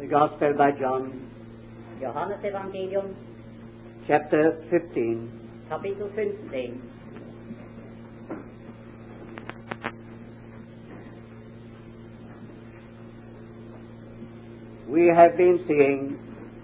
The Gospel by John, Johannesevangelium, chapter 15. Kapitel 15. We have been seeing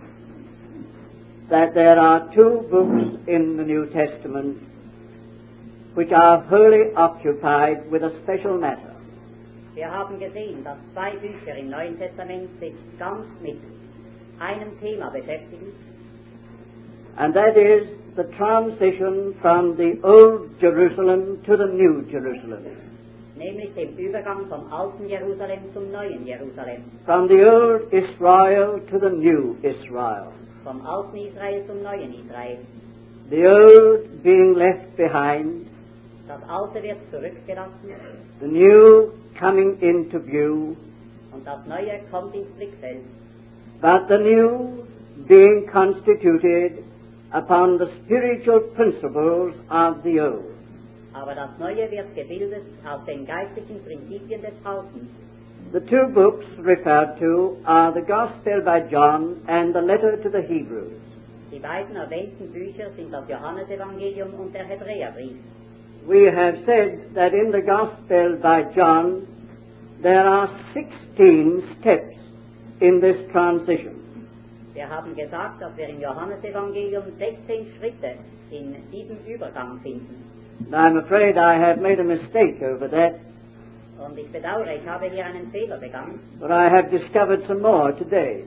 that there are two books in the New Testament which are wholly occupied with a special matter. Wir haben gesehen, dass zwei Bücher im Neuen Testament sich ganz mit einem Thema beschäftigen. And that is the transition from the old Jerusalem to the new Jerusalem. Nämlich dem Übergang vom alten Jerusalem zum neuen Jerusalem. From the old Israel to the new Israel. Vom alten Israel zum neuen Israel. The old being left behind. Das alte wird zurückgelassen. The new coming into view. Und das neue kommt ins Blickfeld. But the new being constituted upon the spiritual principles of the old. Aber das Neue wird gebildet auf den geistlichen Prinzipien des Alten. The two books referred to are the Gospel by John and the letter to the Hebrews. Die beiden erwähnten Bücher sind das Johannesevangelium und der Hebräerbrief. We have said that in the Gospel by John there are 16 steps in this transition. Wir haben gesagt, dass wir im Johannesevangelium 16 Schritte in diesem Übergang finden. I'm afraid I have made a mistake over that, Und ich bedauere, ich habe hier einen Fehler begangen, but I have discovered some more today.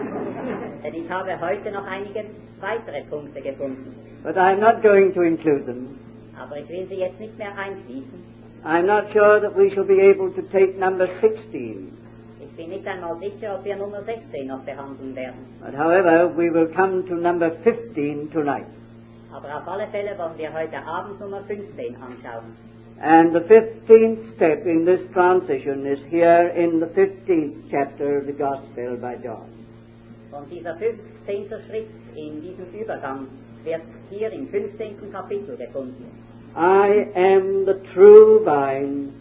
denn ich habe heute noch einige weitere Punkte gefunden. But I'm not going to include them. Aber ich will sie jetzt nicht mehr einschließen. I'm not sure that we shall be able to take number 16. Ich bin nicht einmal sicher, ob wir Nummer 16 noch behandeln werden. But however, we will come to number 15 tonight. Aber auf alle Fälle wollen wir heute Abend Nummer 15 anschauen. And the 15th step in this transition is here in the 15th chapter of the Gospel by John. Und dieser 15. Schritt in diesem Übergang wird hier im 15. Kapitel gefunden. I am the true vine,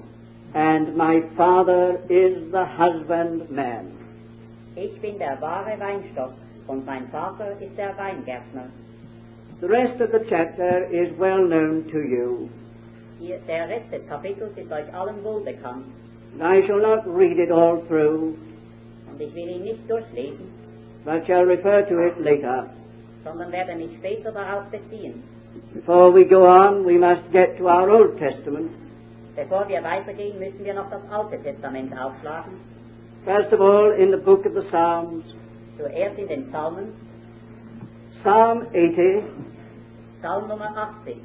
and my Father is the husbandman. Ich bin der wahre Weinstock und mein Vater ist der Weingärtner. The rest of the chapter is well known to you. Der Rest des Kapitels ist euch allen wohlbekannt. I shall not read it all through, Und ich will ihn nicht durchlesen, but shall refer to it later. sondern werde mich später darauf beziehen. Before we go on, we must get to our Old Testament. Bevor wir weitergehen, müssen wir noch das Alte Testament aufschlagen. First of all, in the book of the Psalms, Zuerst in den Psalmen, Psalm 80, Psalm Nummer 80,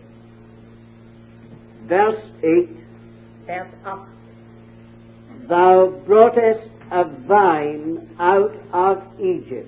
verse 8, Vers 8. Thou broughtest a vine out of Egypt.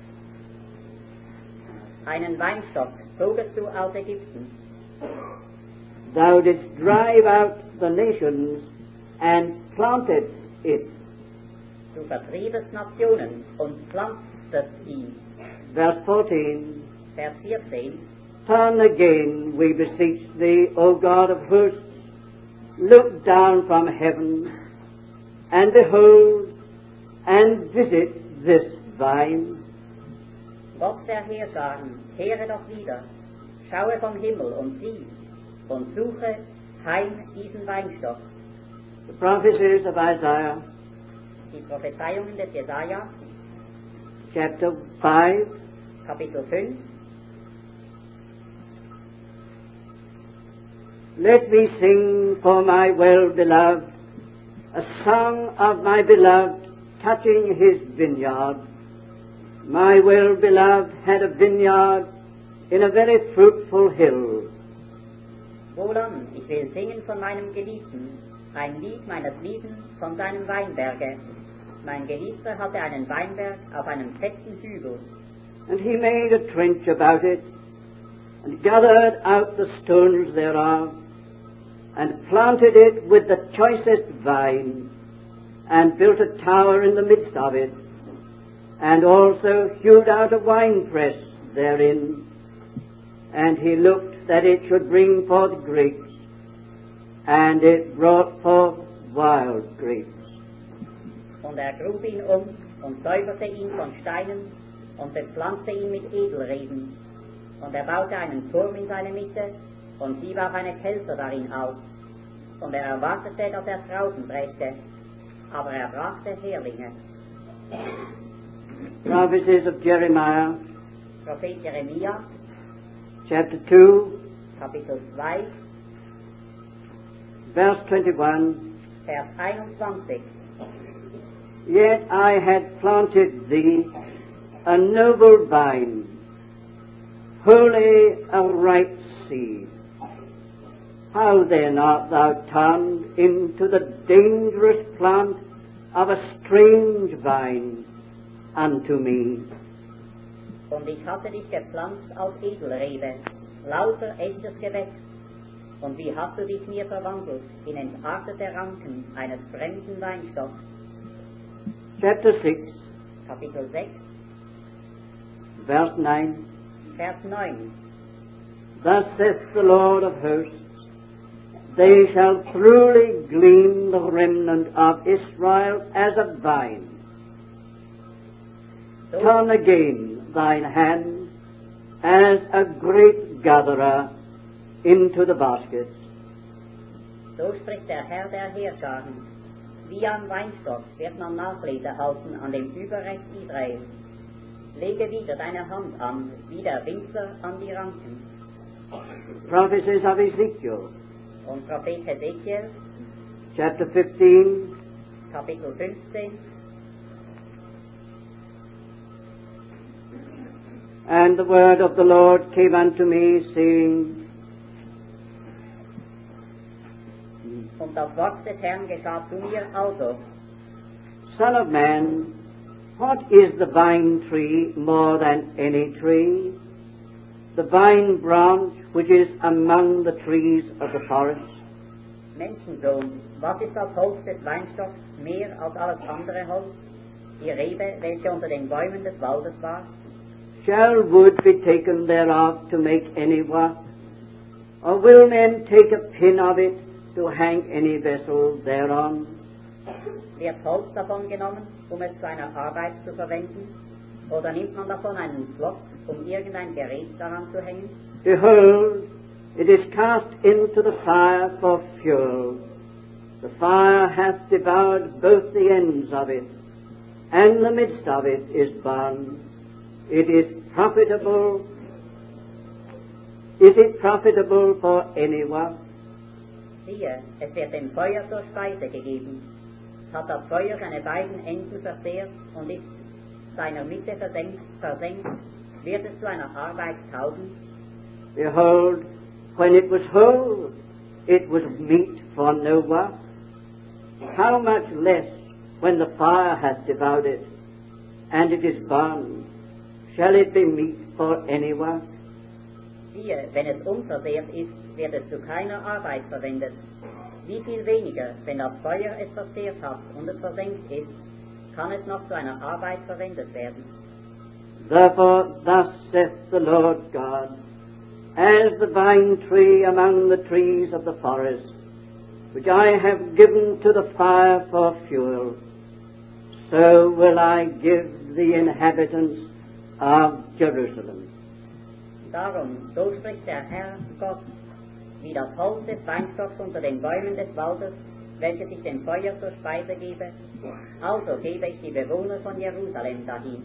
Einen Weinstock zogest du aus Ägypten. Thou didst drive out the nations and planted it. Du vertriebest Nationen und pflanztest ihn. Verse 14, Vers 14. Turn again, we beseech thee, O God of hosts, look down from heaven, and behold, and visit this vine. Gott der Heerscharen, kehre doch wieder, schaue vom Himmel und sieh, und suche heim diesen Weinstock. The prophecies of Isaiah, Die Prophezeiungen des Jesaja, chapter 5, Kapitel 5. Let me sing for my well-beloved, a song of my beloved touching his vineyard. My well-beloved had a vineyard in a very fruitful hill. Wohlan, ich will singen von meinem Geliebten, ein Lied meines Lieben von seinem Weinberge. Mein Geliebter hatte einen Weinberg auf einem fetten Hügel. And he made a trench about it, and gathered out the stones thereof, and planted it with the choicest vine, and built a tower in the midst of it, and also hewed out a winepress therein. And he looked that it should bring forth grapes, and it brought forth wild grapes. Und er grub ihn und säuberte ihn von Steinen und bepflanzte ihn mit Edelreben. Und er baute einen Turm in seine Mitte und hieb auch eine Kelter darin auf. Und er erwartete, dass er Trauben brächte, aber er brachte Herlinge. Prophecies of Jeremiah, Prophet Jeremia, chapter 2, Kapitel 2, verse 21. Vers 21. Yet I had planted thee a noble vine, wholly a right seed. How then art thou turned into the dangerous plant of a strange vine unto me? Und ich hatte dich gepflanzt auf Edelrebe, lauter echtes Gewächs. Und wie hast du dich mir verwandelt in entartete Ranken eines fremden Weinstocks? Chapter 6, Kapitel 6, verse 9. Vers 9. Thus saith the Lord of hosts, they shall truly glean the remnant of Israel as a vine. So, Turn again thine hand as a grape gatherer into the baskets. so spricht der Herr der Heerscharen. Wie am Weinstock wird man Nachlese halten an dem Überrest Israels. Lege wieder deine Hand an, wie der Winzer an die Ranken. Prophecies of Ezekiel, Und Prophet Hesekiel, chapter 15, Kapitel 15. And the word of the Lord came unto me, saying, Und das Wort des Herrn geschah zu mir also. Son of man, what is the vine tree more than any tree? The vine branch which is among the trees of the forest? Menschensohn, was ist das Holz des Weinstocks mehr als alles andere Holz? Die Rebe, welche unter den Bäumen des Waldes war? Shall wood be taken thereof to make any work? Or will men take a pin of it to hang any vessel thereon? Wird Holz davon genommen, es zu einer Arbeit zu verwenden? Oder nimmt man davon einen Pflock, irgendein Gerät daran zu hängen? Behold, it is cast into the fire for fuel. The fire hath devoured both the ends of it, and the midst of it is burned. It is profitable. Is it profitable for any work? Siehe, es wird dem Feuer zur Speise gegeben. Hat das Feuer seine beiden Enden versehrt und ist seiner Mitte versenkt, wird es zu einer Arbeit taugen? Behold, when it was whole, it was meat for no work. How much less when the fire hath devoured it, and it is burned, shall it be meat for any work? Siehe, wenn es unversehrt ist, wird es zu keiner Arbeit verwendet. Wie viel weniger, wenn das Feuer es versehrt hat und es versenkt ist, kann es noch zu einer Arbeit verwendet werden. Therefore, thus saith the Lord God, as the vine tree among the trees of the forest, which I have given to the fire for fuel, so will I give the inhabitants of Jerusalem. Darum, so spricht der Herr Gott, wie das Holz des Weinstocks unter den Bäumen des Waldes, welches ich dem Feuer zur Speise gebe, also gebe ich die Bewohner von Jerusalem dahin.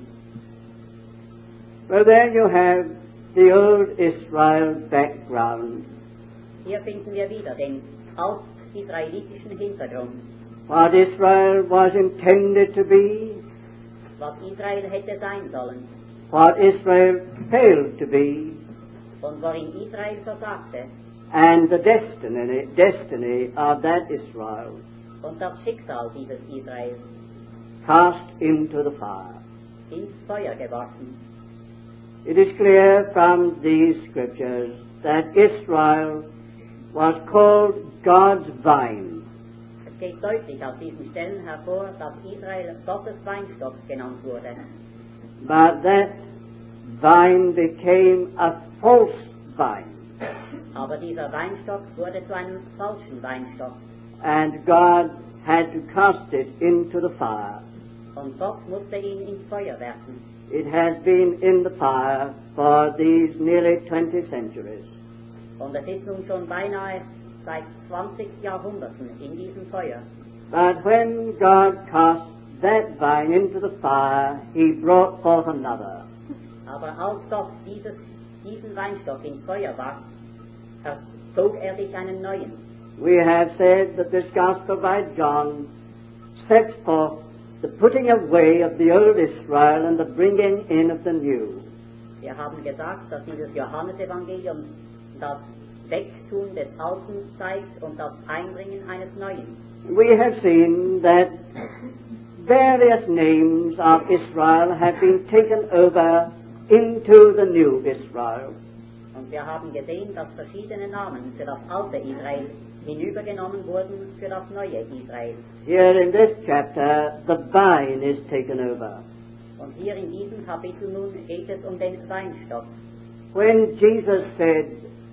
Well, there you have the old Israel background. Hier finden wir wieder den altisraelitischen Hintergrund, What Israel was intended to be, was Israel hätte sein sollen what Israel failed to be, und worin Israel versagte and the destiny of that Israel und das Schicksal dieses Israels cast into the fire. ins Feuer geworfen. It is clear from these scriptures that Israel was called God's vine. Es geht deutlich aus diesen Stellen hervor, dass Israel Gottes Weinstock genannt wurde. But that vine became a false vine. Aber dieser Weinstock wurde zu einem falschen Weinstock. And God had to cast it into the fire. Und Gott musste ihn ins Feuer werfen. It has been in the fire for these nearly 20 centuries. Und es ist nun schon beinahe seit 20 Jahrhunderten in diesem Feuer. But when God cast that vine into the fire, He brought forth another. Aber als Gott diesen Weinstock ins Feuer warf, zog sich einen neuen. We have said that this Gospel by John sets forth the putting away of the old Israel and the bringing in of the new. Wir haben gesagt, dass dieses Johannesevangelium das Wegtun des Alten zeigt und das Einbringen eines Neuen. We have seen that various names of Israel have been taken over into the new Israel. Und wir haben gesehen, dass verschiedene Namen für das alte Israel hinübergenommen wurden für das neue Israel. Here in this chapter, the vine is taken over. Und hier in diesem Kapitel nun geht es um den Weinstock. When Jesus said,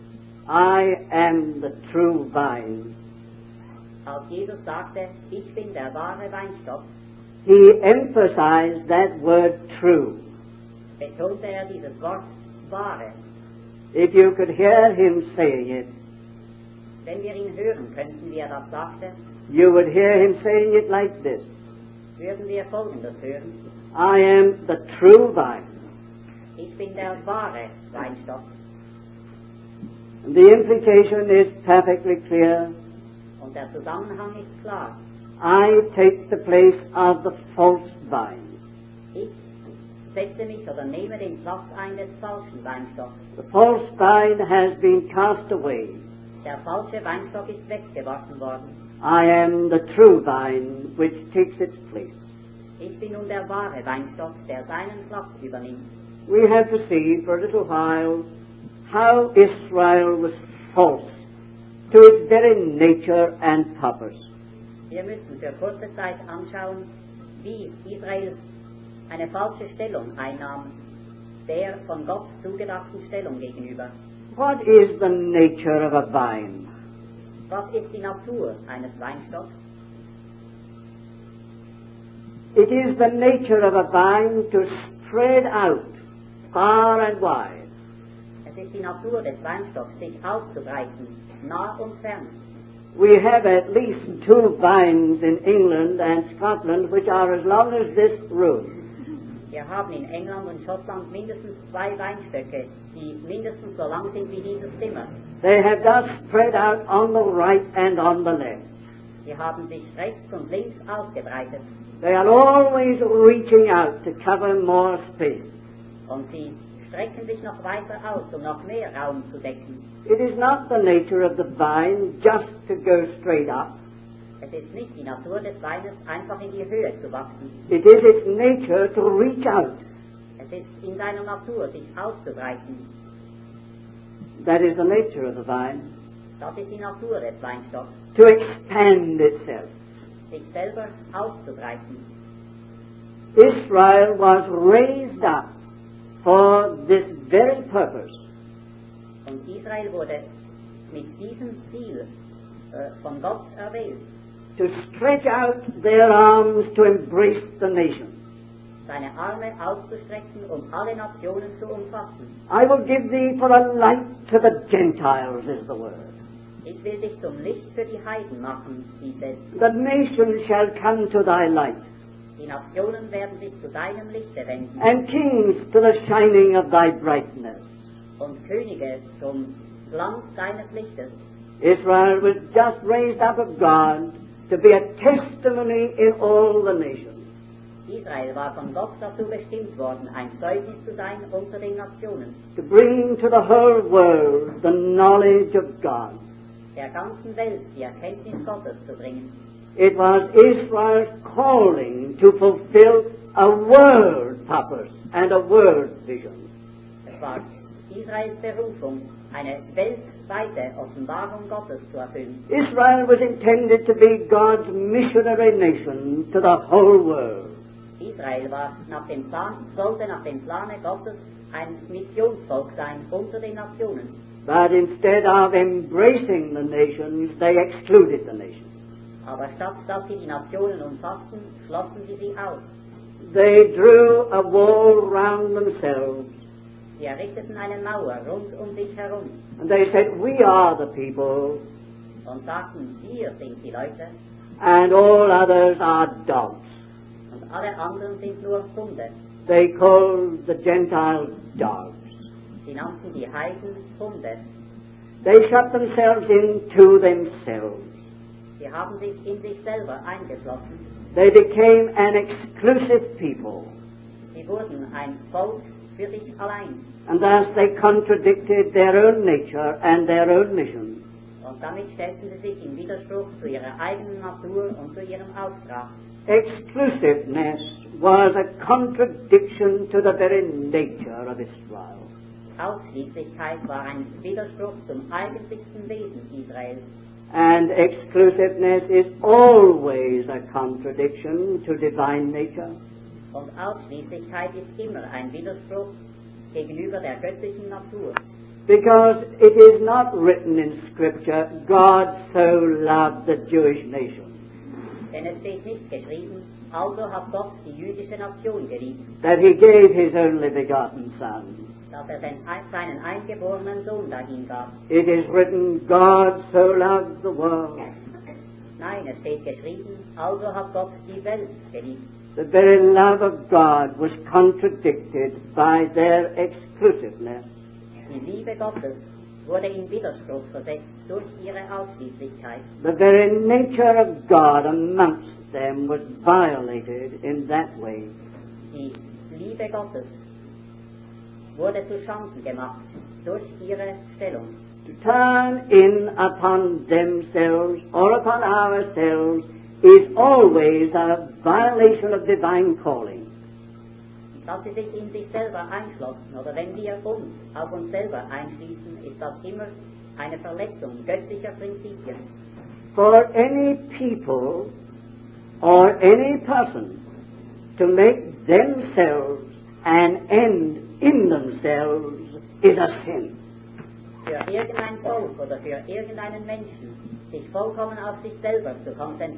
I am the true vine, Als Jesus sagte, ich bin der wahre Weinstock, He emphasized that word true. betonte dieses Wort wahre. If you could hear Him saying it, Wenn wir ihn hören könnten, wie das sagte, you would hear Him saying it like this, würden wir Folgendes hören. I am the true vine. Ich bin der wahre Weinstock. And the implication is perfectly clear. Und der Zusammenhang ist klar. I take the place of the false vine. Ich setze mich oder nehme den Platz ein des falschen Weinstocks. The false vine has been cast away. Der falsche Weinstock ist weggeworfen worden. I am the true vine which takes its place. Ich bin nun der wahre Weinstock, der seinen Platz übernimmt. We have to see for a little while how Israel was false to its very nature and purpose. Wir müssen für kurze Zeit anschauen, wie Israel eine falsche Stellung einnahm, der von Gott zugedachten Stellung gegenüber. What is the nature of a vine? Was ist die Natur eines Weinstocks? It is the nature of a vine to spread out far and wide. Es ist die Natur des Weinstocks, sich auszubreiten, nah und fern. We have at least 2 vines in England and Scotland which are as long as this room. Wir haben in England und Schottland mindestens 2 Weinstöcke, die mindestens so lang sind wie dieses Zimmer. They have thus spread out on the right and on the left. Sie haben sich rechts und links ausgebreitet They are always reaching out to cover more space. und sie strecken sich noch weiter aus, um noch mehr Raum zu decken. It is not the nature of the vine just to go straight up. Es ist nicht die Natur des Weines, einfach in die Höhe zu wachsen. It is its nature to reach out. Es ist in seiner Natur, sich auszubreiten. That is the nature of the vine. Das ist die Natur des Weinstocks, To expand itself. sich selber auszubreiten. Israel was raised up for this very purpose. Und Israel wurde mit diesem Ziel von Gott erwählt, To stretch out their arms to embrace the nations. seine Arme auszustrecken, um alle Nationen zu umfassen. I will give thee for a light to the Gentiles, is the word. Ich will dich zum Licht für die Heiden machen, hieß es. The nations shall come to thy light, Die Nationen werden sich zu deinem Lichte wenden and kings to the shining of thy brightness. und Könige zum Glanz deines Lichtes. Israel was just raised up of God to be a testimony in all the nations. Israel war von Gott dazu bestimmt worden, ein Zeugnis zu sein unter den Nationen, To bring to the whole world the knowledge of God. der ganzen Welt die Erkenntnis Gottes zu bringen. It was Israel's calling to fulfill a world purpose and a world vision. Es war Israels Berufung, eine weltweite Offenbarung Gottes zu erfüllen. Israel was intended to be God's missionary nation to the whole world. Israel sollte nach dem Plane Gottes ein Missionsvolk sein unter den Nationen. But instead of embracing the nations, they excluded the nations. Aber statt dass sie die Nationen umfassten, schlossen sie sie aus. They drew a wall round themselves. Sie errichteten eine Mauer rund sich herum And they said, we are the people, und sagten, wir sind die Leute and all others are dogs. und alle anderen sind nur Hunde. They called the Gentiles dogs. Sie nannten die Heiden Hunde. They shut themselves into themselves. Sie haben sich in sich selber eingeschlossen. They became an exclusive people. Sie wurden ein Volk für sich allein. And thus they contradicted their own nature and their own mission. Und damit stellten sie sich in Widerspruch zu ihrer eigenen Natur und zu ihrem Auftrag. Exclusiveness was a contradiction to the very nature of Israel. Ausschließlichkeit war ein Widerspruch zum eigentlichsten Wesen Israels. And exclusiveness is always a contradiction to divine nature. Und Ausschließlichkeit ist immer ein Widerspruch gegenüber der göttlichen Natur. Because it is not written in Scripture, God so loved the Jewish nation, Denn es steht nicht geschrieben, also hat Gott die jüdische Nation geliebt, that he gave his only begotten Son. dass er seinen eingeborenen Sohn dahin gab. It is written, God so loved the world. Nein, es steht geschrieben, also hat Gott die Welt geliebt. The very love of God was contradicted by their exclusiveness. Die Liebe Gottes wurde in Widerspruch versetzt durch ihre Ausschließlichkeit. The very nature of God amongst them was violated in that way. Die Liebe Gottes wurde zu Schanden gemacht durch ihre Stellung. To turn in upon themselves or upon ourselves is always a violation of divine calling. Dass sie sich in sich selber einschlossen oder wenn wir uns auf uns selber einschließen, ist das immer eine Verletzung göttlicher Prinzipien. For any people or any person to make themselves an end in themselves is a sin. Für irgendein Volk oder für irgendeinen Menschen, sich vollkommen auf sich selber zu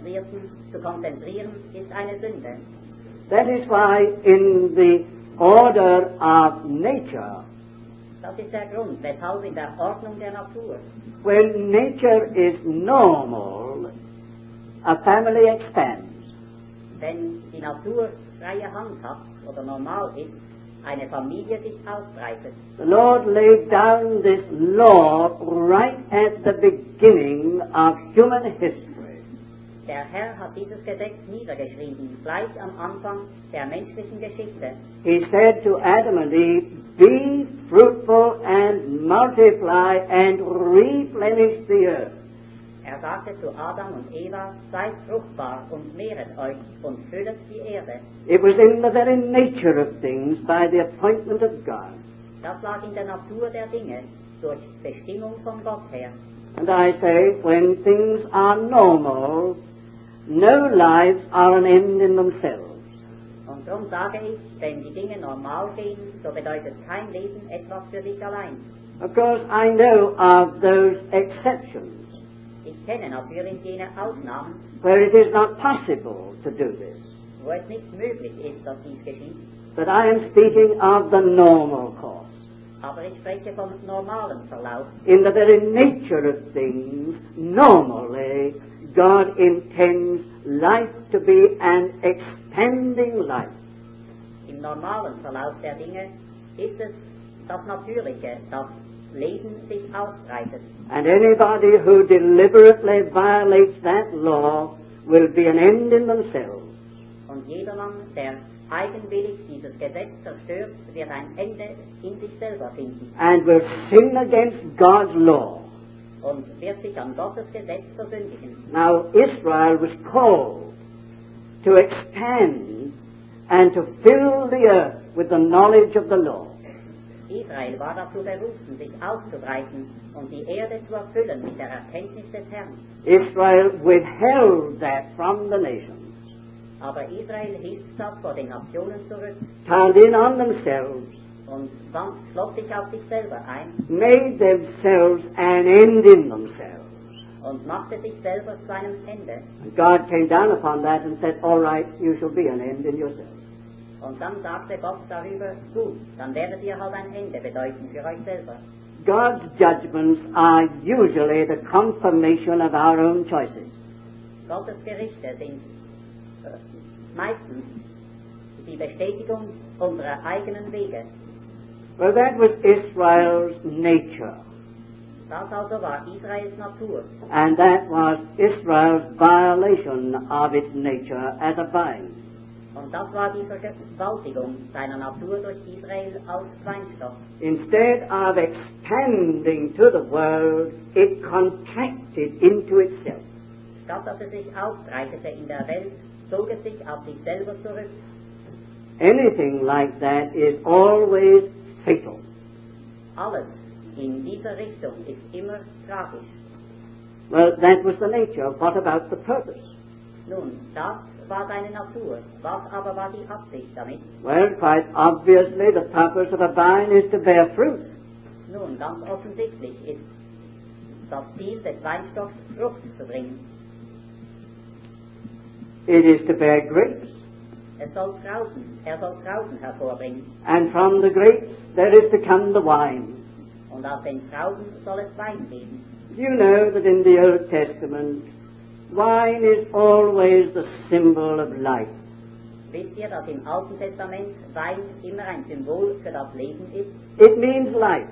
konzentrieren, ist eine Sünde. That is why in the order of nature, Das ist der Grund, weshalb in der Ordnung der Natur, when nature is normal, a family expands. wenn die Natur freie Hand hat oder normal ist, eine Familie sich ausbreitet. The Lord laid down this law right at the beginning of human history. Der Herr hat dieses Gesetz niedergeschrieben, gleich am Anfang der menschlichen Geschichte. He said to Adam and Eve, be fruitful and multiply and replenish the earth. Er sagte zu Adam und Eva, seid fruchtbar und mehret euch und füllet die Erde. It was in the very nature of things by the appointment of God. Das lag in der Natur der Dinge, durch Bestimmung von Gott her. And I say, when things are normal, no lives are an end in themselves. Und darum sage ich, wenn die Dinge normal gehen, so bedeutet kein Leben etwas für sich allein. Of course, I know of those exceptions Ich kenne natürlich jene Ausnahmen, where it is not possible to do this. wo es nicht möglich ist, dass dies geschieht. But I am speaking of the normal course. Aber ich spreche vom normalen Verlauf. In the very nature of things, normally, God intends life to be an expanding life. Im normalen Verlauf der Dinge ist es das Natürliche, das Leben sich ausbreitet. And anybody who deliberately violates that law will be an end in themselves. Und jedermann, der eigenwillig dieses Gesetz zerstört, wird ein Ende in sich selber finden And will sin against God's law. und wird sich an Gottes Gesetz versündigen. Now, Israel was called to expand and to fill the earth with the knowledge of the law. Israel war dazu berufen, sich auszubreiten und die Erde zu erfüllen mit der Erkenntnis des Herrn. Israel withheld that from the nations, Aber Israel hielt das vor den Nationen zurück turned in on themselves, und schloss sich auf sich selber ein made themselves an end in themselves. und machte sich selber zu einem Ende. And God came down upon that and said, all right, you shall be an end in yourselves. Und dann sagte Gott darüber, gut, dann werdet ihr halt ein Ende bedeuten für euch selber. God's judgments are usually the confirmation of our own choices. Gottes Gerichte sind meistens die Bestätigung unserer eigenen Wege. Well, that was Israel's nature. Das also war Israels Natur. And that was Israel's violation of its nature as a vine. Und das war die Vergewaltigung seiner Natur durch Israel als Weinstock. Instead of expanding to the world, it contracted into itself. Statt dass es sich ausbreitete in der Welt, zog es sich auf sich selber zurück. Anything like that is always fatal. Alles in dieser Richtung ist immer tragisch. Well, that was the nature. What about the purpose? Nun, das war seine Natur. Was aber war die Absicht damit? Well, quite obviously, the purpose of a vine is to bear fruit. Nun, ganz offensichtlich ist das Ziel des Weinstocks, Frucht zu bringen. It is to bear grapes. Er soll Trauben hervorbringen. And from the grapes there is to come the wine. Und aus den Trauben soll es Wein geben. You know that in the Old Testament, wine is always the symbol of life. Wisst ihr, dass im Alten Testament Wein immer ein Symbol für das Leben ist? It means life.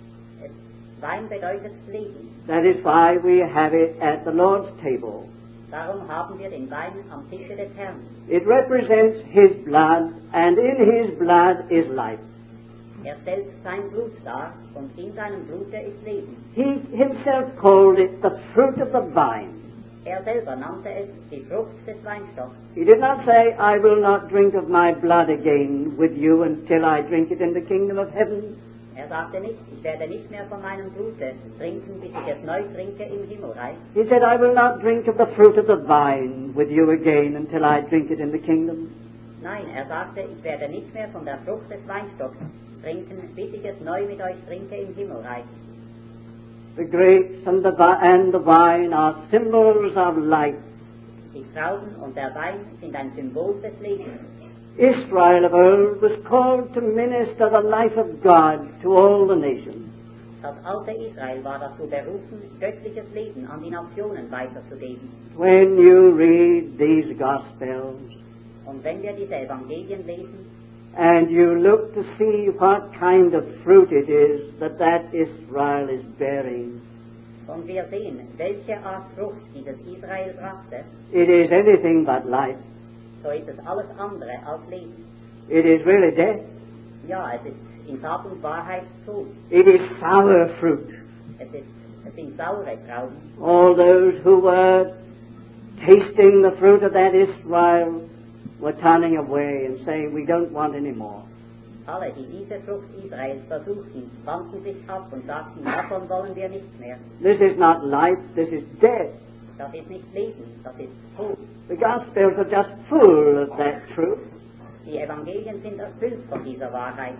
Wein bedeutet Leben. That is why we have it at the Lord's table. Darum haben wir den Wein am Tische des Herrn. It represents His blood, and in His blood is life. Er stellt sein Blut dar, und in seinem Blute ist Leben. He Himself called it the fruit of the vine. Er selber nannte es die Frucht des Weinstocks. He did not say, I will not drink of my blood again with you until I drink it in the kingdom of heaven. Er sagte nicht, ich werde nicht mehr von meinem Blute trinken, bis ich es neu trinke im Himmelreich. He said, I will not drink of the fruit of the vine with you again until I drink it in the kingdom. Nein, er sagte, ich werde nicht mehr von der Frucht des Weinstocks trinken, bis ich es neu mit euch trinke im Himmelreich. The grapes and the wine are symbols of life. Die Trauben und der Wein sind ein Symbol des Lebens. Israel of old was called to minister the life of God to all the nations. Das alte Israel war dazu berufen, göttliches Leben an die Nationen weiterzugeben. When you read these Gospels, Und wenn wir diese Evangelien lesen, and you look to see what kind of fruit it is that Israel is bearing, und wir sehen, welche Art Frucht dieses Israel brachte, it is anything but life. so ist es alles andere als Leben. It is really death. Ja, es ist in Tat und Wahrheit Tod. It is sour fruit. Es sind saure Trauben. All those who were tasting the fruit of that Israel were turning away and saying, we don't want any more. Alle, die diese Frucht Israels versuchten, wandten sich ab und sagten, davon wollen wir nicht mehr. This is not life, this is death. Das ist nicht Leben, das ist Tod. The Gospels are just full of that truth. Die Evangelien sind erfüllt von dieser Wahrheit.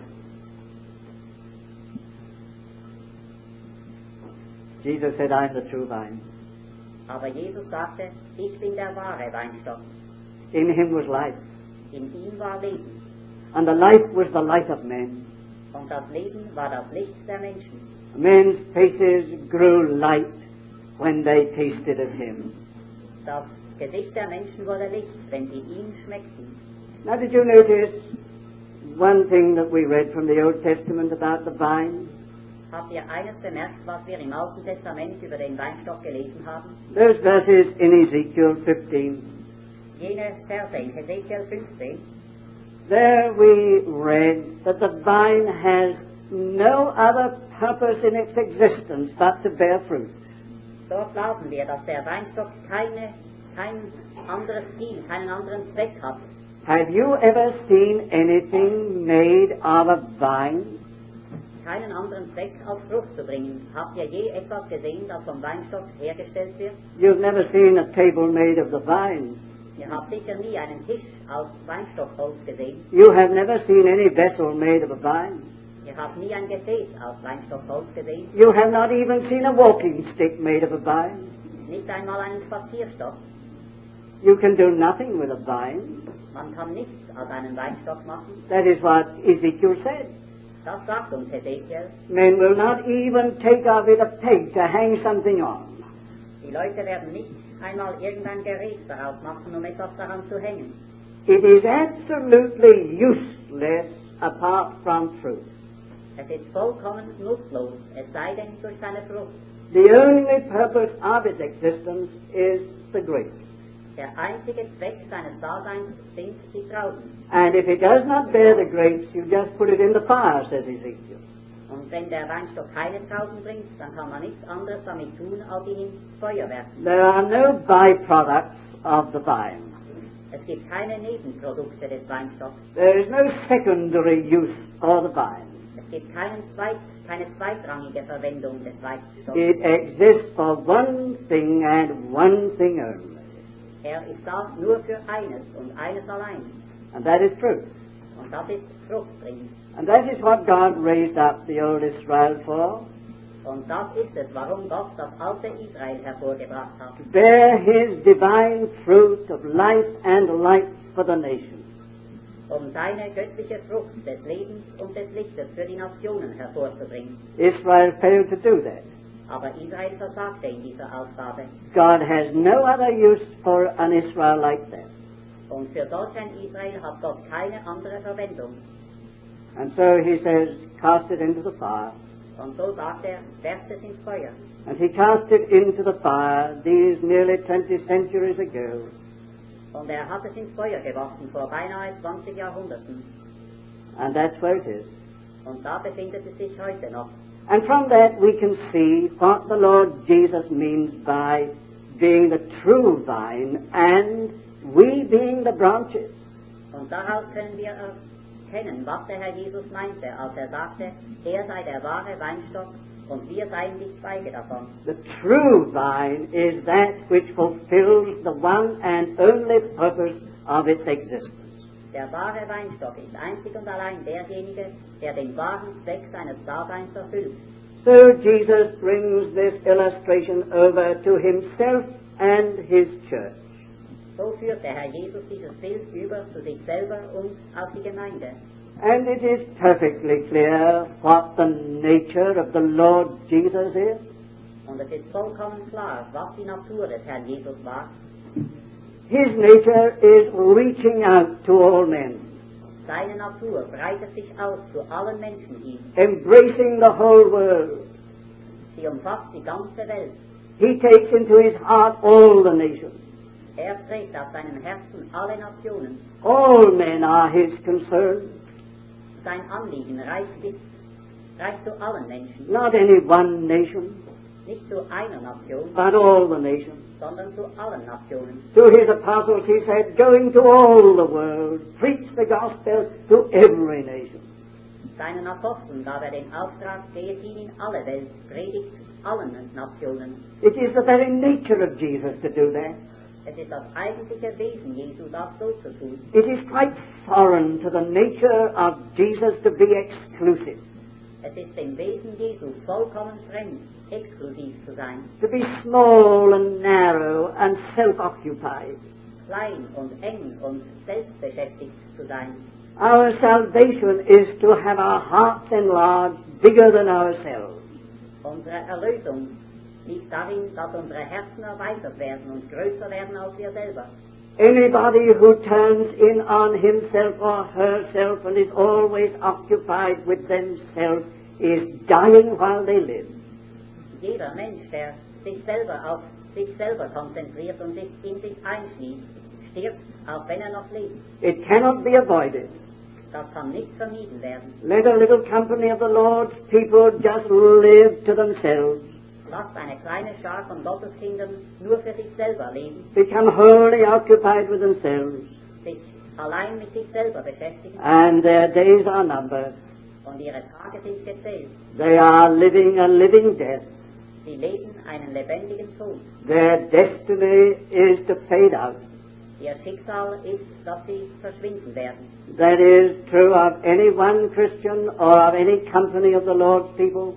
Jesus said, I am the true vine. Aber Jesus sagte, ich bin der wahre Weinstock. In him was life. In ihm war Leben. And the life was the light of men. Und das Leben war das Licht der Menschen. Men's faces grew light when they tasted of him. Das Gesicht der Menschen wurde Licht, wenn sie ihn schmeckten. Now did you notice one thing that we read from the Old Testament about the vine? Habt ihr eines bemerkt, was wir im Alten Testament über den Weinstock gelesen haben? Those verses in Ezekiel 15. Jene Verse in Hesekiel 15. There we read that the vine has no other purpose in its existence but to bear fruit. Dort lasen wir, dass der Weinstock kein anderes Ziel, keinen anderen Zweck hat. Have you ever seen anything made of a vine? Keinen anderen Zweck als Frucht zu bringen. Habt ihr je etwas gesehen, das vom Weinstock hergestellt wird? You've never seen a table made of the vine. Ihr habt sicher nie einen Tisch aus Weinstockholz gesehen. You have never seen any vessel made of a vine. Ihr habt nie ein Gefäß aus Weinstockholz gesehen. You have not even seen a walking stick made of a vine. Nicht einmal einen Spazierstock. You can do nothing with a vine. Man kann nichts aus einem Weinstock machen. That is what Ezekiel said. Das sagt uns Hesekiel. Men will not even take of it a peg to hang something on. Die Leute werden nicht einmal irgendein Gerät daraus machen, um etwas daran zu hängen. It is absolutely useless apart from fruit. Es ist vollkommen nutzlos, es sei denn durch seine Frucht. The only purpose of its existence is the grape. Der einzige Zweck seines Daseins sind die Trauben. And if it does not bear the grapes, you just put it in the fire, says Ezekiel. Und wenn der Weinstock keine Trauben bringt, dann kann man nichts anderes damit tun, als ihn ins Feuer werfen. There are no byproducts of the vine. Es gibt keine Nebenprodukte des Weinstocks. There is no secondary use for the vine. Es gibt keine zweitrangige Verwendung des Weinstocks. It exists for one thing and one thing only. Ist da nur für eines und eines allein. And that is truth. Und das ist Frucht bringen. And that is what God raised up the old Israel for. Und das ist es, warum Gott das alte Israel hervorgebracht hat. To bear His divine fruit of life and light for the nations. Seine göttliche Frucht des Lebens und des Lichtes für die Nationen hervorzubringen. Israel failed to do that. Aber Israel versagte in dieser Aufgabe. God has no other use for an Israel like that. Und für solch ein Israel hat Gott keine andere Verwendung. And so He says, cast it into the fire. Und so sagt werft es ins Feuer. And He cast it into the fire these nearly 20 centuries ago. Und hat es ins Feuer geworfen vor beinahe 20 Jahrhunderten. And that's where it is. Und da befindet es sich heute noch. And from that we can see what the Lord Jesus means by being the true vine and we being the branches. Und daraus können wir erkennen, was der Herr Jesus meinte, als sagte, sei der wahre Weinstock und wir seien die Zweige davon. The true vine is that which fulfills the one and only purpose of its existence. Der wahre Weinstock ist einzig und allein derjenige, der den wahren Zweck seines Daseins erfüllt. So Jesus brings this illustration over to himself and his church. So führt der Herr Jesus dieses Bild über zu sich selber und auf die Gemeinde. And it is perfectly clear what the nature of the Lord Jesus is. Und es ist vollkommen klar, was die Natur des Herrn Jesus war. His nature is reaching out to all men. Seine Natur breitet sich aus zu allen Menschen hin. Embracing the whole world. Sie umfasst die ganze Welt. He takes into his heart all the nations. Trägt auf seinem Herzen alle Nationen. All men are his concern. Sein Anliegen reicht zu allen Menschen. Not any one nation. Nicht zu einer Nation. But all the nations. Sondern zu allen Nationen. To his apostles he said, go into all the world, preach the gospel to every nation. Seinen Aposteln gab den Auftrag, geht hin in alle Welt, predigt allen Nationen. It is the very nature of Jesus to do that. Es ist das eigentliche Wesen Jesu, das so zu tun. It is quite foreign to the nature of Jesus to be exclusive. Es ist dem Wesen Jesu vollkommen fremd, exklusiv zu sein. To be small and narrow and self-occupied. Klein und eng und selbstbeschäftigt zu sein. Our salvation is to have our hearts enlarged bigger than ourselves. Unsere Erlösung liegt darin, dass unsere Herzen erweitert werden und größer werden als wir selber. Anybody who turns in on himself or herself and is always occupied with themselves is dying while they live. Jeder Mensch, der sich selber auf sich selber konzentriert und sich in sich einschließt, stirbt, auch wenn noch lebt. It cannot be avoided. Das kann nicht vermieden werden. Let a little company of the Lord's people just live to themselves. Lasst eine kleine Schar von Gotteskindern nur für sich selber leben. Become wholly occupied with themselves. Sich allein mit sich selber beschäftigen. And their days are numbered. Und ihre Tage sind gezählt. They are living a living death. Sie leben einen lebendigen Tod. Their destiny is to fade out. Ihr Schicksal ist, dass sie verschwinden werden. That is true of any one Christian or of any company of the Lord's people.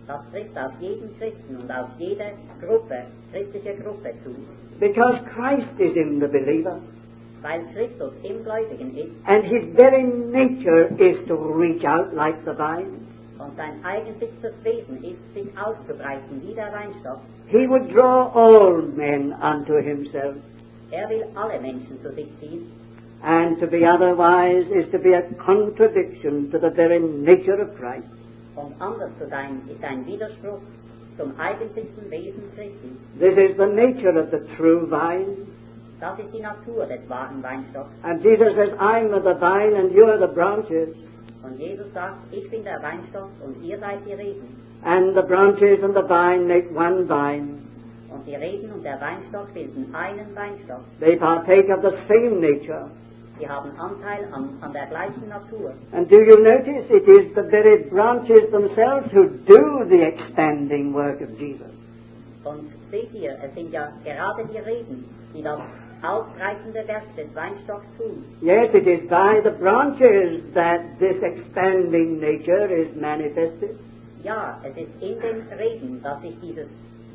Das trifft auf jeden Christen und auf jede Gruppe, christliche Gruppe zu. Because Christ is in the believer. Weil Christus im Gläubigen ist. And his very nature is to reach out like the vine. Und sein eigentlichstes Wesen ist, sich auszubreiten wie der Weinstock. He would draw all men unto himself. Will alle Menschen zu sich ziehen. And to be otherwise is to be a contradiction to the very nature of Christ. Und anders zu sein, ist ein Widerspruch zum eigentlichsten Wesen Christi. This is the nature of the true vine. Das ist die Natur des wahren Weinstocks. And Jesus says, I'm the vine and you are the branches. Und Jesus sagt, ich bin der Weinstock und ihr seid die Reben. And the branches and the vine make one vine. Und die Reben und der Weinstock bilden einen Weinstock. They partake of the same nature. Sie haben Anteil an der gleichen Natur. And do you notice it is the very branches themselves who do the expanding work of Jesus. Und seht ihr, es sind ja gerade die Reben, die das ausbreitende Werk des Weinstocks tun. Yes, it is by the branches that this expanding nature is manifested. Ja, es ist in den Reben, dass sich diese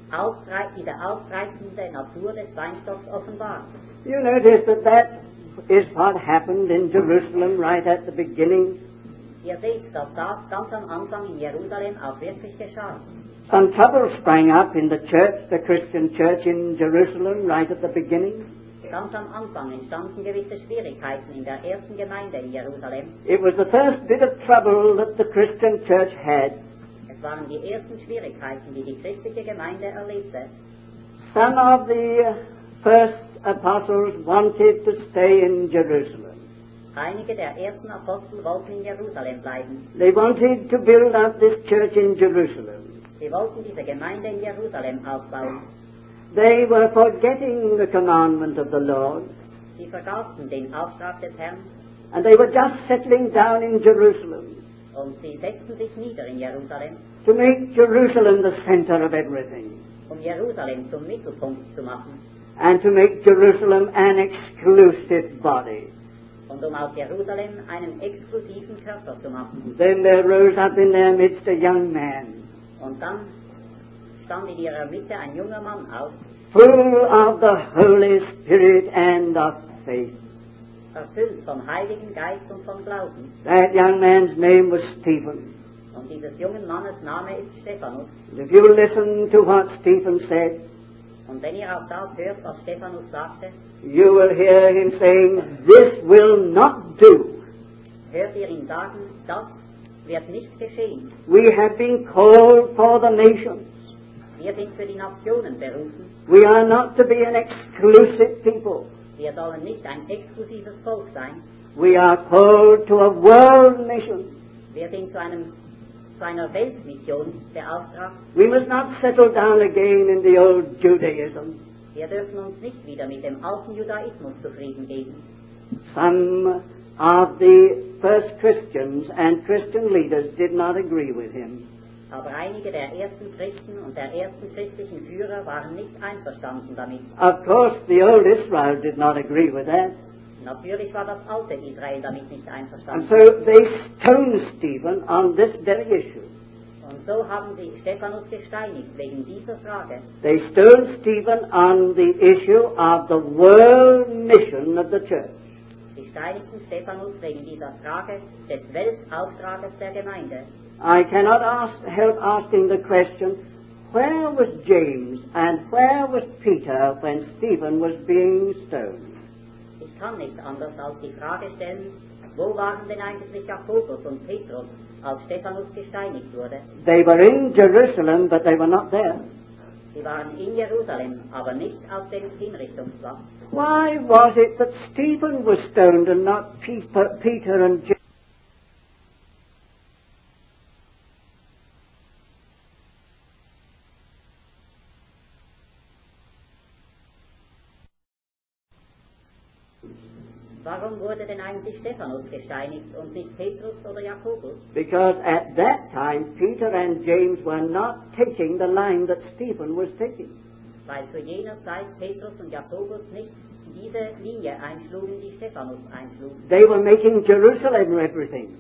ausbreitende Natur des Weinstocks offenbart. You notice that is what happened in Jerusalem right at the beginning. Ihr seht, dass das ganz am Anfang in Jerusalem auch wirklich geschah. Some trouble sprang up in the church, the Christian church in Jerusalem right at the beginning. Ganz am Anfang entstanden gewisse Schwierigkeiten in der ersten Gemeinde in Jerusalem. It was the first bit of trouble that the Christian church had. Es waren die ersten Schwierigkeiten, die die christliche Gemeinde erlebte. Some of the first apostles wanted to stay in Jerusalem. Einige der ersten Apostel wollten in Jerusalem bleiben. They wanted to build up this church in Jerusalem. Sie wollten diese Gemeinde in Jerusalem aufbauen. They were forgetting the commandment of the Lord. Sie vergaßen den Auftrag des Herrn. And they were just settling down in Jerusalem. Und sie setzten sich nieder in Jerusalem. To make Jerusalem the center of everything. Jerusalem zum Mittelpunkt zu machen. And to make Jerusalem an exclusive body. Und aus Jerusalem einen exklusiven Körper zu machen. Then there rose up in their midst a young man. Und dann stand in ihrer Mitte ein junger Mann auf. Full of the Holy Spirit and of faith. Erfüllt vom Heiligen Geist und vom Glauben. That young man's name was Stephen. Und dieses jungen Mannes Name ist Stephanus. And if you listen to what Stephen said, und wenn ihr auch das hört, was Stephanus sagte, you will hear him saying, this will not do. Hört ihr ihn sagen, das wird nicht geschehen. We have been called for the nations. Wir sind für die Nationen berufen. We are not to be an exclusive people. Wir sollen nicht ein exklusives Volk sein. We are called to a world mission. Wir sind zu einer Weltmission beauftragt. We must not settle down again in the old Judaism. Wir dürfen uns nicht wieder mit dem alten Judaismus zufrieden geben. Some of the first Christians and Christian leaders did not agree with him. Aber einige der ersten Christen und der ersten christlichen Führer waren nicht einverstanden damit. Of course, the old Israel did not agree with that. Natürlich war das alte Israel damit nicht And einverstanden. so they stoned Stephen on this very issue. Und so haben sie Stephanus gesteinigt wegen dieser Frage. They stoned Stephen on the issue of the world mission of the church. Sie steinigten Stephanus wegen dieser Frage des Weltauftrages der Gemeinde. I cannot help asking the question, where was James and where was Peter when Stephen was being stoned? Ich kann nicht anders als die Frage stellen, wo waren denn eigentlich Jakobus und Petrus, als Stephanus gesteinigt wurde? They were in Jerusalem, but they were not there. Sie waren in Jerusalem, aber nicht auf dem Hinrichtungsplatz. Why was it that Stephen was stoned and not Peter and James? Warum wurde denn eigentlich Stephanus gesteinigt und nicht Petrus oder Jakobus? Because at that time, Peter and James were not taking the line that Stephen was taking. Weil zu jener Zeit Petrus und Jakobus nicht diese Linie einschlugen, die Stephanus einschlug. They were making Jerusalem everything.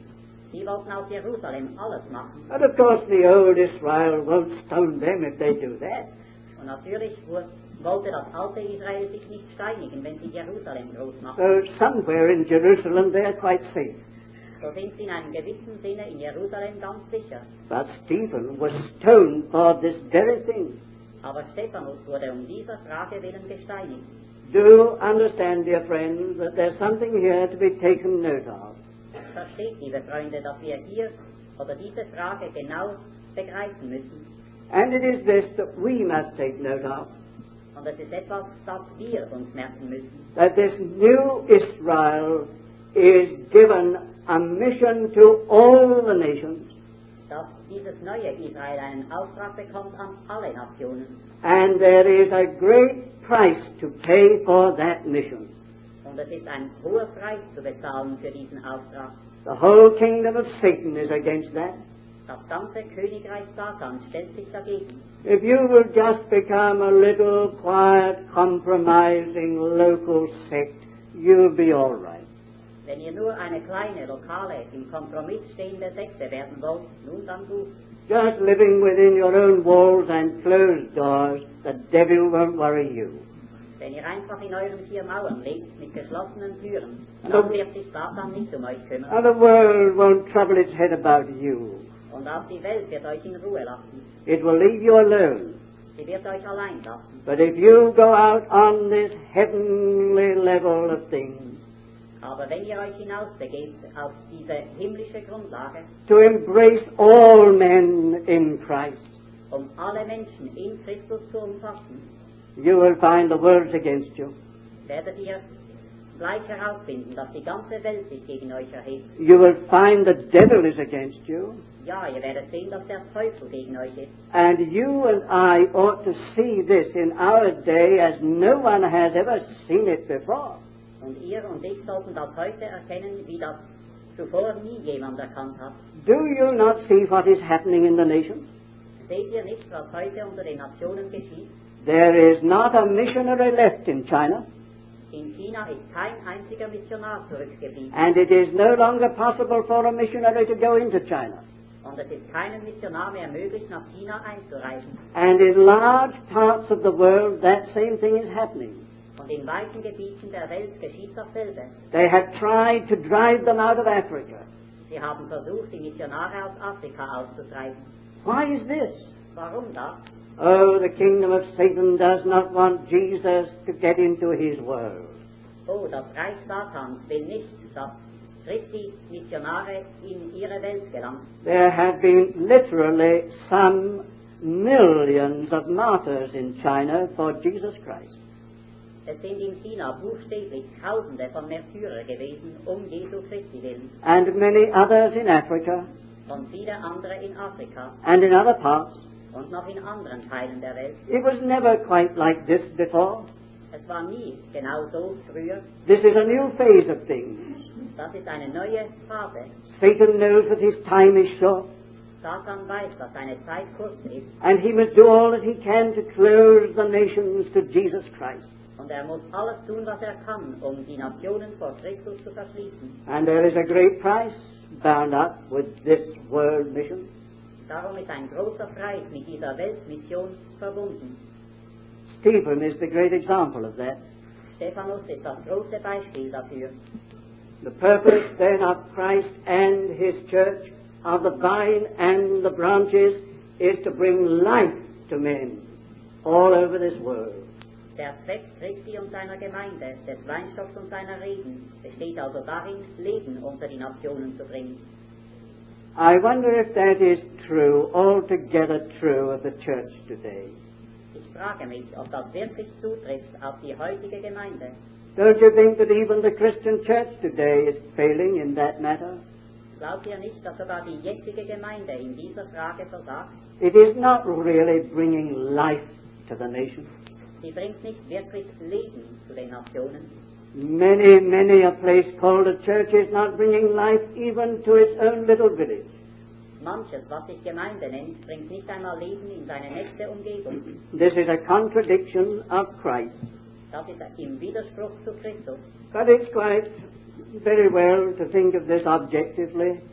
Sie wollten aus Jerusalem alles machen. And of course the old Israel won't stone them if they do that. Und natürlich wollte das alte Israel sich nicht steinigen, wenn sie Jerusalem groß machen. So somewhere in Jerusalem they are quite safe. So sind sie in einem gewissen Sinne in Jerusalem ganz sicher. But Stephen was stoned for this very thing. Aber Stephanus wurde dieser Frage willen gesteinigt. Do understand, dear friends, that there's something here to be taken note of. Versteht, liebe Freunde, dass wir hier oder diese Frage genau begreifen müssen. And it is this that we must take note of. Und es ist etwas, das wir uns merken müssen. That this new Israel is given a mission to all the nations. Dass dieses neue Israel einen Auftrag bekommt an alle Nationen. And there is a great price to pay for that mission. Und es ist ein hoher Preis zu bezahlen für diesen Auftrag. The whole kingdom of Satan is against that. Das ganze Königreich Satans stellt sich dagegen. If you will just become a little quiet, compromising local sect, you'll be all right. Wenn ihr nur eine kleine, lokale, im Kompromiss stehende Sekte werden wollt, nun dann gut. Just living within your own walls and closed doors, the devil won't worry you. Wenn ihr einfach in euren 4 Mauern lebt, mit geschlossenen Türen, dann wird sich Satan nicht um euch kümmern. And the world won't trouble its head about you. Und auch die Welt wird euch in Ruhe lassen. It will leave you alone. Sie wird euch allein lassen. But if you go out on this heavenly level of things, Aber wenn ihr euch hinausbegebt auf diese himmlische Grundlage, to embrace all men in Christ, um alle Menschen in Christus zu umfassen, you will find the world's against you. werdet ihr gleich herausfinden, dass die ganze Welt sich gegen euch erhebt. You will find the devil is against you. Ja, ihr werdet sehen, dass der Teufel gegen euch ist. And you and I ought to see this in our day as no one has ever seen it before. Und ihr und ich sollten das heute erkennen, wie das zuvor nie jemand erkannt hat. Do you not see what is happening in the nations? Seht ihr nicht, was heute unter den Nationen geschieht? There is not a missionary left in China, In China ist kein einziger Missionar zurückgeblieben. and it is no longer possible for a missionary to go into China. Und es ist keinem Missionar mehr möglich, nach China einzureisen. And in large parts of the world, that same thing is happening. Und in weiten Gebieten der Welt geschieht dasselbe. They have tried to drive them out of Africa. Sie haben versucht, die Missionare aus Afrika auszutreiben. Why is this? Warum das? Oh, the kingdom of Satan does not want Jesus to get into his world. Oh, das Reich Satans will nicht, dass Christi Missionare in ihre Welt gelangt. There have been literally some millions of martyrs in China for Jesus Christ. Es sind in China buchstäblich Tausende von Märtyrer gewesen, Jesu Christi willen. And many others in Africa Und viele andere in Afrika and in other parts. und noch in anderen Teilen der Welt. It was never quite like this before. Es war nie genau so früher. This is a new phase of things. Das ist eine neue Phase. Satan knows that his time is short, Satan weiß, dass seine Zeit kurz ist and he must do all that he can to close the nations to Jesus Christ. und er muss alles tun, was er kann, um die Nationen vor Christus zu verschließen. And there is a great price bound up with this world mission. Darum ist ein großer Preis mit dieser Weltmission verbunden. Stephen is the great example of that. Stephanus ist das große Beispiel dafür. The purpose then of Christ and his church, of the vine and the branches, is to bring life to men all over this world. Der Zweck Christi und seiner Gemeinde, des Weinstocks und seiner Reben, besteht also darin, Leben unter die Nationen zu bringen. I wonder if that is true, altogether true of the church today. Ich frage mich, ob das wirklich zutrifft auf die heutige Gemeinde. Don't you think that even the Christian church today is failing in that matter? Glaubt ihr nicht, dass sogar die jetzige Gemeinde in dieser Frage versagt? It is not really bringing life to the nation. Sie bringt nicht wirklich Leben zu den Nationen. Many a place called a church is not bringing life even to its own little village. Manches, was sich Gemeinde nennt, bringt nicht einmal Leben in seine nächste Umgebung. This is a contradiction of Christ. Das ist im Widerspruch zu Christus. But it's quite very well to think of this objectively.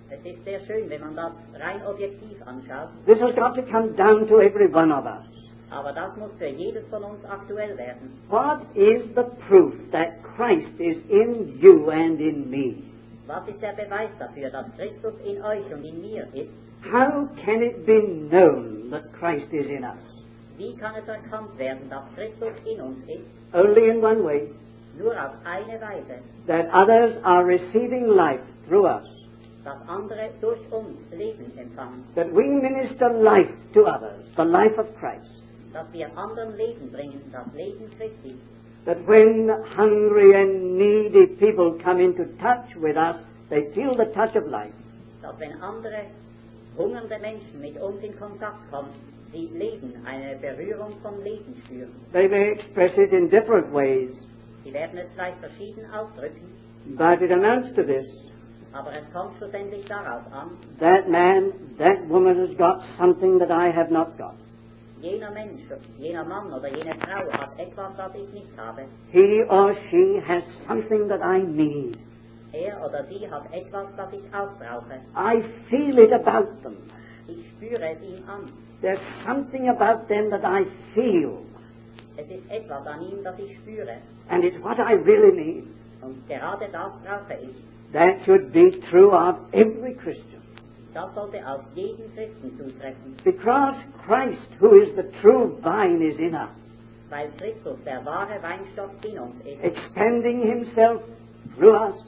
Es ist sehr schön, wenn man das rein objektiv anschaut, This has got to come down to every one of us. aber das muss für jedes von uns aktuell werden. What is the proof that Christ is in you and in me? Was ist der Beweis dafür, dass Christus in euch und in mir ist? How can it be known that Christ is in us? Wie kann es erkannt werden, dass Christus in uns ist? Only in one way, Nur auf eine Weise, that others are receiving life through us, dass andere durch uns Leben empfangen, that we minister life to others, the life of Christ, dass wir anderen Leben bringen, das Leben Christi, that when hungry and needy people come into touch with us, they feel the touch of life. dass wenn andere hungernde Menschen mit uns in Kontakt kommen, sie Leben, eine Berührung vom Leben spüren. They may express it in different ways, Sie werden es vielleicht verschieden ausdrücken, but it amounts to this. aber es kommt schlussendlich darauf an, That man, that woman has got something that I have not got. jener Mensch, jener Mann oder jene Frau hat etwas, das ich nicht habe. He or she has something that I need. Er oder sie hat etwas, das ich auch brauche. I feel it about them. Ich spüre es ihm an. There's something about them that I feel, Es ist etwas an ihm, das ich spüre. and it's what I really need. Und gerade das brauche ich. That should be true of every Christian. Das sollte auf jeden Christen zutreffen, Because Christ, who is the true vine, is in us, weil Christus der wahre Weinstock in uns ist expanding himself through us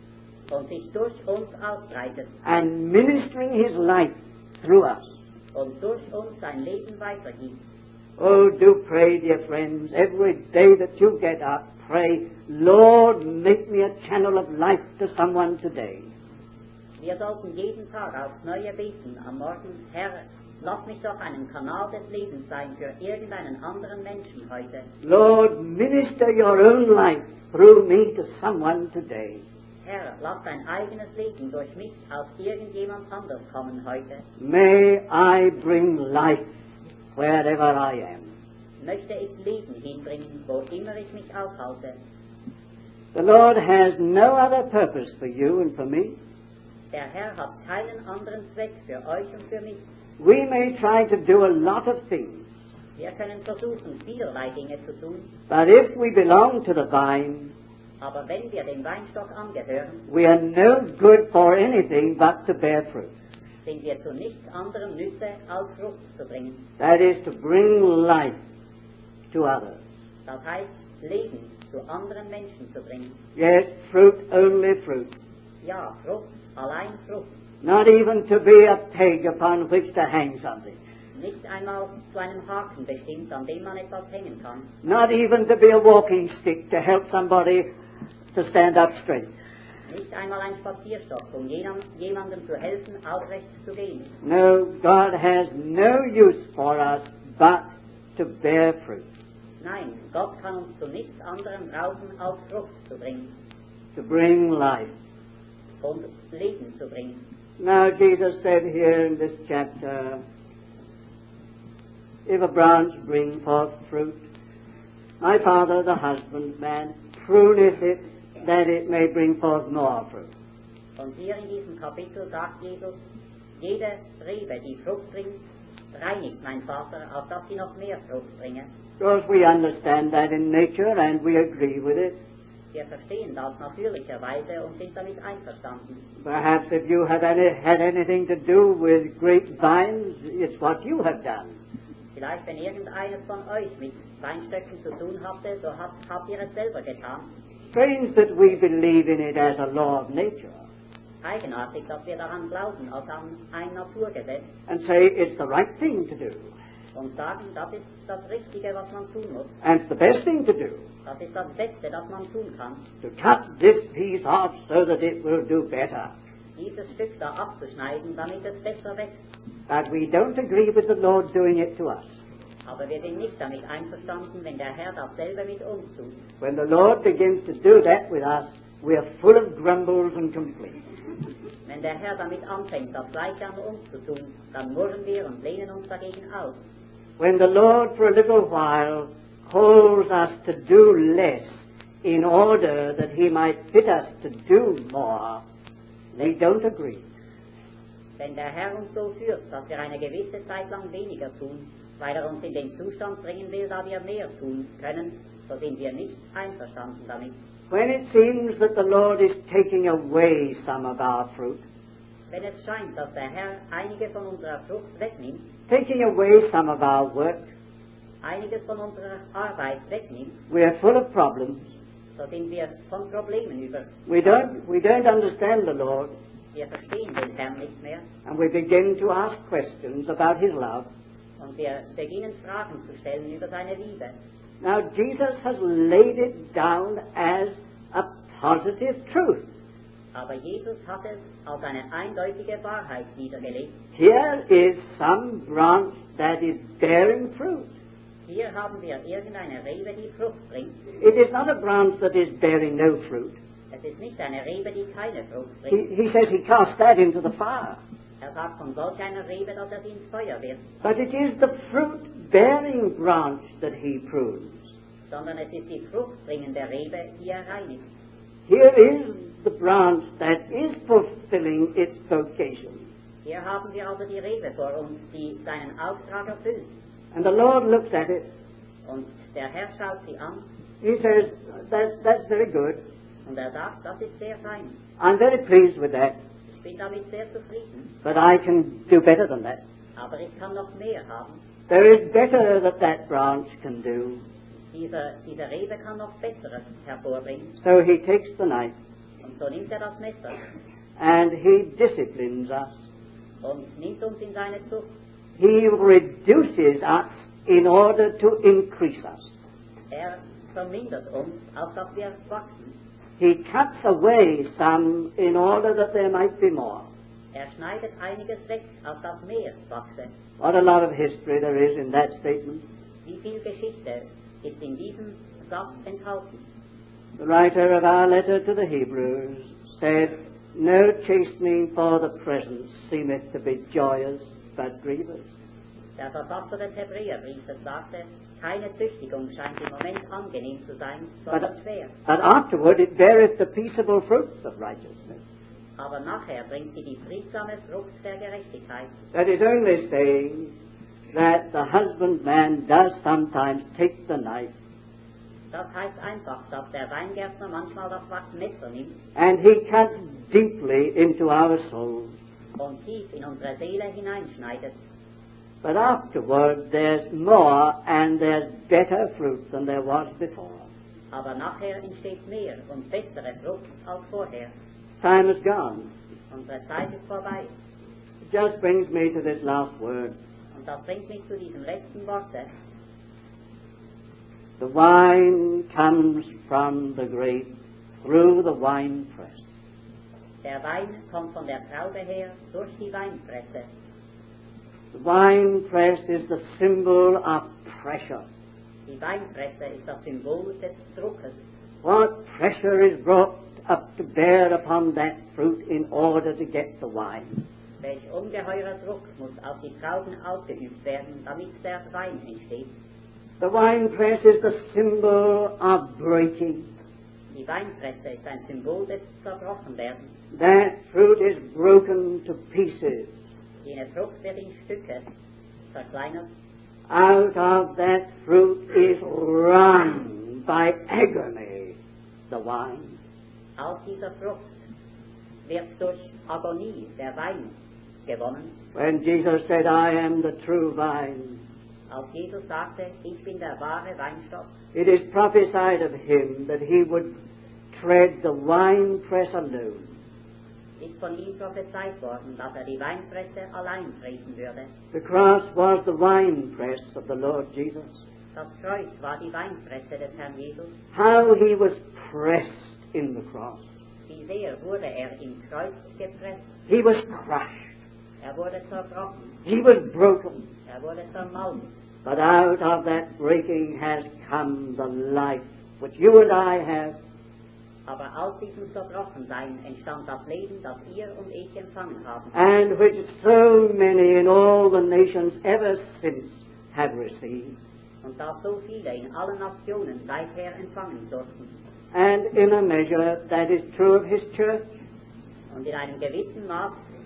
und sich durch uns ausbreitet and ministering his life through us. und durch uns sein Leben weitergibt. Oh, do pray, dear friends, every day that you get up, pray, Lord, make me a channel of life to someone today. Wir sollten jeden Tag aufs Neue beten, am Morgen, Herr, lass mich doch einen Kanal des Lebens sein für irgendeinen anderen Menschen heute. Lord, minister your own life through me to someone today. Herr, lass dein eigenes Leben durch mich auf irgendjemand anders kommen heute. May I bring life wherever I am. Möchte ich Leben hinbringen, wo immer ich mich aufhalte. The Lord has no other purpose for you and for me. Der Herr hat keinen anderen Zweck für euch und für mich. We may try to do a lot of things, Wir können versuchen, vielerlei Dinge zu tun, but if we belong to the vine, aber wenn wir dem Weinstock angehören, we are no good for anything but to bear fruit. sind wir zu nichts anderem Nütze, als Frucht zu bringen. That is to bring life to others. Das heißt, Leben zu anderen Menschen zu bringen. Yes, fruit, only fruit. Ja, Frucht, allein Frucht. Not even to be a peg upon which to hang something. Nicht einmal zu einem Haken bestimmt, an dem man etwas hängen kann. Not even to be a walking stick to help somebody to stand up straight. Nicht einmal ein Spazierstock, um jemandem zu helfen, aufrecht zu gehen. No, God has no use for us but to bear fruit, Nein, Gott kann uns zu nichts anderem brauchen, als Frucht zu bringen to bring life. und Leben zu bringen. Now, Jesus said here in this chapter, if a branch bring forth fruit, my Father, the husbandman, pruneth it, that it may bring forth more fruit. Und hier in diesem Kapitel sagt Jesus, jede Rebe, die Frucht bringt, reinigt mein Vater, auf dass sie noch mehr Frucht bringe. Because we understand that in nature and we agree with it. Wir verstehen das natürlicherweise und sind damit einverstanden. Perhaps if you had anything to do with grapevines, it's what you have done. Vielleicht, wenn irgendeines von euch mit Weinstöcken zu tun hatte, so habt ihr es selber getan. Strange that we believe in it as a law of nature Eigenartig, dass wir daran glauben, als an ein Naturgesetz and say it's the right thing to do und sagen, das ist das Richtige, was man tun muss. and it's the best thing to do. Das ist das Beste, das man tun kann. To cut this piece off so that it will do better. Dieses Stück da abzuschneiden, damit es besser wächst. But we don't agree with the Lord doing it to us. Aber wir sind nicht damit einverstanden, wenn der Herr dasselbe mit uns tut. When the Lord begins to do that with us, we are full of grumbles and complaints. Wenn der Herr damit anfängt, das Gleiche an uns zu tun, dann murren wir und lehnen uns dagegen auf. When the Lord for a little while calls us to do less in order that He might fit us to do more, we don't agree. Wenn der Herr uns so führt, dass wir eine gewisse Zeit lang weniger tun, weil er uns in den Zustand bringen will, da wir mehr tun können, so sind wir nicht einverstanden damit. When it seems that the Lord is taking away some of our fruit, Wenn es scheint, dass der Herr einige von unserer Frucht wegnimmt, taking away some of our work, einiges von unserer Arbeit wegnimmt, we are full of problems. so sind wir von Problemen über. We don't understand the Lord, Wir verstehen den Herrn nicht mehr and we begin to ask questions about His love. und wir beginnen Fragen zu stellen über seine Liebe. Now, Jesus has laid it down as a positive truth. Aber Jesus hat es als eine eindeutige Wahrheit niedergelegt. Here is some branch that is bearing fruit. Hier haben wir irgendeine Rebe, die Frucht bringt. It is not a branch that is bearing no fruit. Es ist nicht eine Rebe, die keine Frucht He, bringt. he says he cast that into the fire. Er sagt von solch einer Rebe, dass er sie ins Feuer wirft. But it is the fruit-bearing branch that he prunes. Sondern es ist die fruchtbringende Rebe, die er reinigt. Here is the branch that is fulfilling its vocation. Hier haben wir also die Rebe vor uns, die seinen Auftrag erfüllt. And the Lord looks at it. Und der Herr schaut sie an He says, that's very good. und er sagt, das ist sehr fein. I'm very pleased with that. Ich bin damit sehr zufrieden, But I can do better than that. aber ich kann noch mehr haben. There is better that branch can do. Diese Rebe kann noch Besseres hervorbringen. So he takes the knife Und so nimmt er das Messer and he disciplines us. und nimmt uns in seine Zucht. He reduces us in order to increase us. Er vermindert uns, auf dass wir wachsen. He cuts away some in order that there might be more. Er schneidet einiges weg, auf dass mehr wachse. What a lot of history there is in that statement. Wie viel Geschichte ist in diesem Satz enthalten? The writer of our letter to the Hebrews said, "No chastening for the present seemeth to be joyous, but grievous." Der Verfasser des Hebräerbriefes sagte, keine Züchtigung scheint im Moment angenehm zu sein, sondern schwer. But afterward it beareth the peaceable fruits of righteousness. Aber nachher bringt sie die friedsame Frucht der Gerechtigkeit. That is only saying that the husbandman does sometimes take the knife Das heißt einfach, dass der Weingärtner manchmal das Messer nimmt and he cuts deeply into our souls. und tief in unsere Seele hineinschneidet. But afterward there's more and there's better fruit than there was before. Aber nachher entsteht mehr und bessere Frucht als vorher. Time is gone. Unsere Zeit ist vorbei. It just brings me to this last word. Und das bringt mich zu diesem letzten Worte. The wine comes from the grape through the winepress. Der Wein kommt von der Traube her durch die Weinpresse. The winepress is the symbol of pressure. Die Weinpresse ist das Symbol des Druckes. What pressure is brought up to bear upon that fruit in order to get the wine? Welch ungeheurer Druck muss auf die Trauben ausgeübt werden, damit der Wein entsteht. The winepress is the symbol of breaking. Die Weinpresse ist ein Symbol des Zerbrochenwerdens. That fruit is broken to pieces. Jene Frucht wird in Stücke zerkleinert. Out of that fruit is wrung by agony the wine. Aus dieser Frucht wird durch Agonie der Wein gewonnen. When Jesus said, "I am the true vine," Als Jesus sagte, ich bin der wahre Weinstock, it is prophesied of him that he would tread the winepress alone. ist von ihm prophezeit worden, dass die Weinpresse allein treten würde. The cross was the winepress of the Lord Jesus. Das Kreuz war die Weinpresse des Herrn Jesus. How he was pressed in the cross. Wie sehr wurde im Kreuz gepresst. He was crushed. Wurde zerbrochen. He was broken. Wurde zermalmt. But out of that breaking has come the life which you and I have. Aber aus diesem Zerbrochensein entstand das Leben, das ihr und ich empfangen haben. And which so many in all the nations ever since have received. Und das so viele in allen Nationen seither empfangen durften. And in a measure that is true of his church. Und in einem gewissen Maß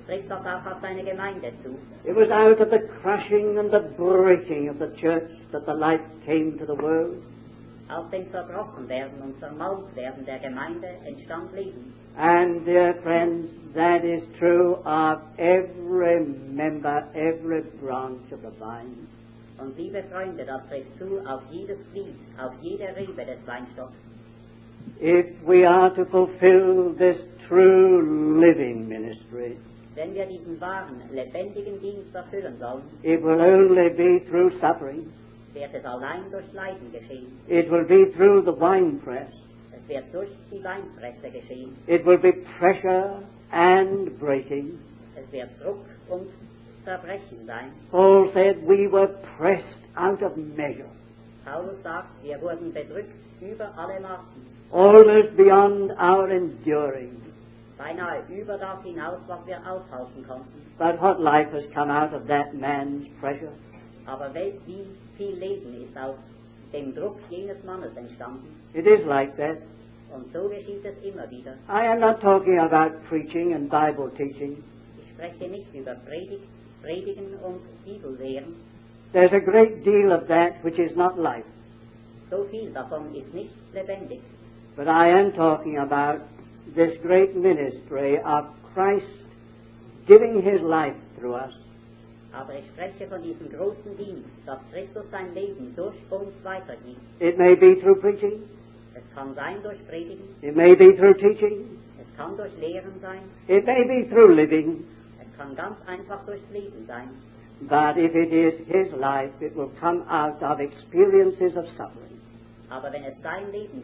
trifft das auch auf seine Gemeinde zu. It was out of the crashing and the breaking of the church that the light came to the world. Aus dem Zerbrochen werden und Zermalmt-werden der Gemeinde entstand Leben. And dear friends, that is true of every member, every branch of the vine. Und liebe Freunde, das trifft zu auf jedes Glied, auf jede Rebe des Weinstocks. If we are to fulfill this true living ministry, Wenn wir diesen wahren, lebendigen Dienst erfüllen sollen, it will only be through suffering. wird es allein durch Leiden geschehen. It will be through the winepress. Es wird durch die Weinpresse geschehen. It will be pressure and breaking. Es wird Druck und Zerbrechen sein. Paul said we were pressed out of measure, Paulus sagt, wir wurden bedrückt über alle Maßen, almost beyond our enduring. beinahe über das hinaus, was wir aushalten konnten. But what life has come out of that man's pressure? Aber wie viel Leben ist aus dem Druck jenes Mannes entstanden? It is like that. Und so geschieht es immer wieder. I am not talking about preaching and Bible teaching. Ich spreche nicht über Predigen und Bibellehren. There's a great deal of that which is not life. So viel davon ist nicht lebendig. But I am talking about this great ministry of Christ giving His life through us. Aber ich spreche von diesem großen Dienst, dass Christus sein Leben durch uns weitergibt. It may be through preaching. Es kann sein durch Predigen, It may be through teaching. es kann durch Lehren sein, It may be through living. es kann ganz einfach durchs Leben sein. But if it is His life, it will come out of experiences of suffering. Aber wenn es sein Leben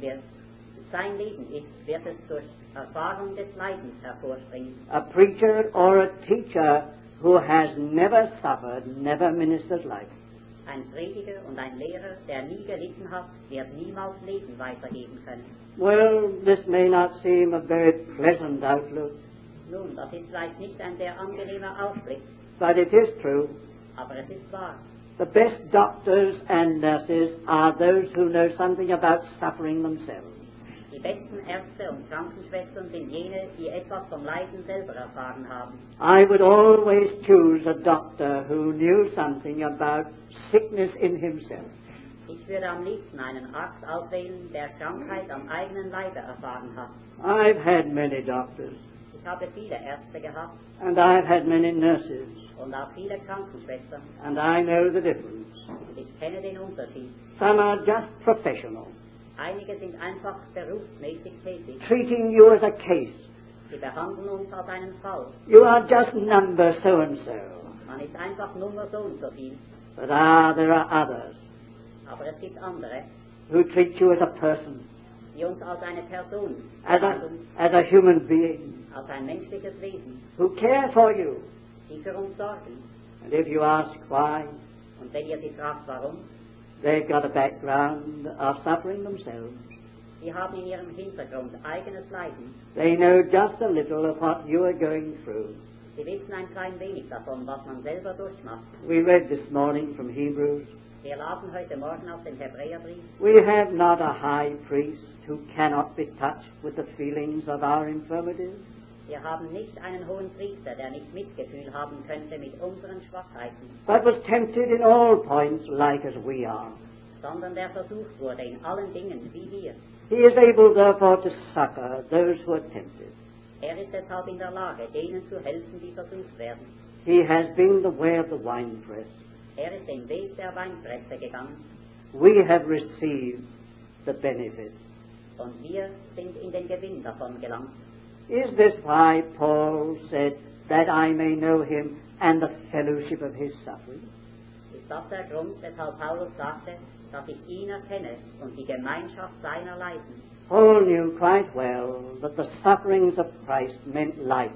ist, wird es durch Erfahrung des Leidens hervorspringen. A preacher or a teacher who has never suffered never ministers life. Ein Prediger und ein Lehrer, der nie gelitten hat, wird niemals Leben weitergeben können. Well, this may not seem a very pleasant outlook, Nun, das ist vielleicht nicht ein sehr angenehmer Ausblick, but it is true. aber es ist wahr. The best doctors and nurses are those who know something about suffering themselves. Die besten Ärzte und Krankenschwestern sind jene, die etwas vom Leiden selber erfahren haben. I would always choose a doctor who knew something about sickness in himself. Ich würde am liebsten einen Arzt auswählen, der Krankheit am eigenen Leibe erfahren hat. I've had many doctors, Ich habe viele Ärzte gehabt and I've had many nurses, und auch viele Krankenschwestern. and I know the difference. Und ich kenne den Unterschied. Some are just professional, Einige sind einfach berufsmäßig tätig. treating you as a case. Sie behandeln uns als einen Fall. You are just number so and so. Man ist einfach Nummer so und so viel. But there are others Aber es gibt andere, who treat you as a person, die uns als eine Person as behandeln, as a human being, als ein menschliches Wesen, who care for you. die für uns sorgen. And if you ask why, Und wenn ihr sie fragt, warum, they've got a background of suffering themselves. sie haben in ihrem Hintergrund eigenes Leiden. They know just a little of what you are going through. Sie wissen ein klein wenig davon, was man selber durchmacht. We read this morning from Hebrews. Wir lasen heute Morgen aus dem Hebräerbrief. We have not a high priest who cannot be touched with the feelings of our infirmities, Wir haben nicht einen hohen Priester, der nicht Mitgefühl haben könnte mit unseren Schwachheiten, but was tempted in all points like as we are. sondern der versucht wurde in allen Dingen wie wir. He is able therefore to succor those who are tempted. Er ist deshalb in der Lage, denen zu helfen, die versucht werden. He has been the way of the winepress. Er ist den Weg der Weinpresse gegangen We have received the benefit. und wir sind in den Gewinn davon gelangt. Is this why Paul said, that I may know him and the fellowship of his suffering? Ist das der Grund, weshalb Paulus sagte, dass ich ihn erkenne und die Gemeinschaft seiner Leiden? Paul knew quite well that the sufferings of Christ meant life.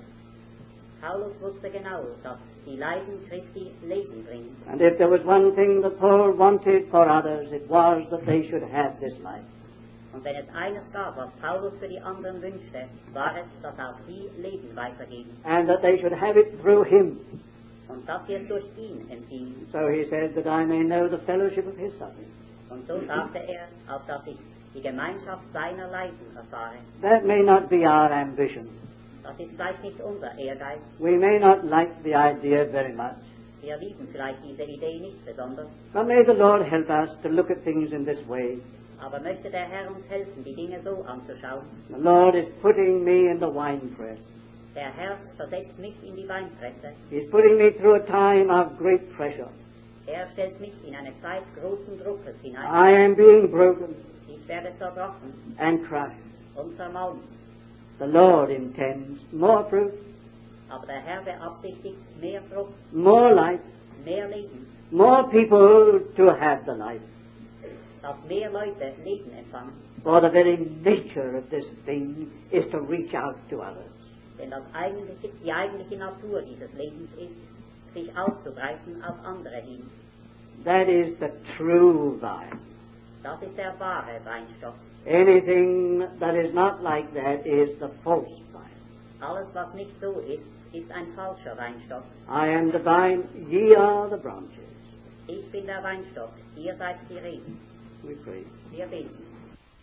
Paulus wusste genau, dass die Leiden Christi Leben bringen. And if there was one thing that Paul wanted for others, it was that they should have this life. Und wenn es eines gab, was Paulus für die anderen wünschte, war es, dass auch sie Leben weitergeben. And that they should have it through him. Und das wird durch ihn empfingen. So he said, that I may know the fellowship of his suffering. Und so sagte er, auf dass ich die Gemeinschaft seiner Leiden erfahre. That may not be our ambition. Das ist vielleicht nicht unser Ehrgeiz. We may not like the idea very much, Wir lieben vielleicht diese Idee nicht besonders, but may the Lord help us to look at things in this way. aber möchte der Herr uns helfen, die Dinge so anzuschauen. The Lord is putting me in the winepress. Der Herr versetzt mich in die Weinpresse. He's putting me through a time of great pressure. Er stellt mich in eine Zeit großen Druckes hinein. I am being broken Ich werde zerbrochen and crushed. und zermalmt. The Lord intends more fruit, Aber der Herr beabsichtigt mehr Frucht, more life, mehr Leben, more people to have the life. dass mehr Leute Leben empfangen. For the very nature of this thing is to reach out to others. Denn die eigentliche Natur dieses Lebens ist, sich auszubreiten auf andere hin. That is the true vine. Das ist der wahre Weinstock. Anything that is not like that is the false vine. Alles, was nicht so ist, ist ein falscher Weinstock. I am the vine, ye are the branches. Ich bin der Weinstock, ihr seid die Reben. We pray. Wir beten.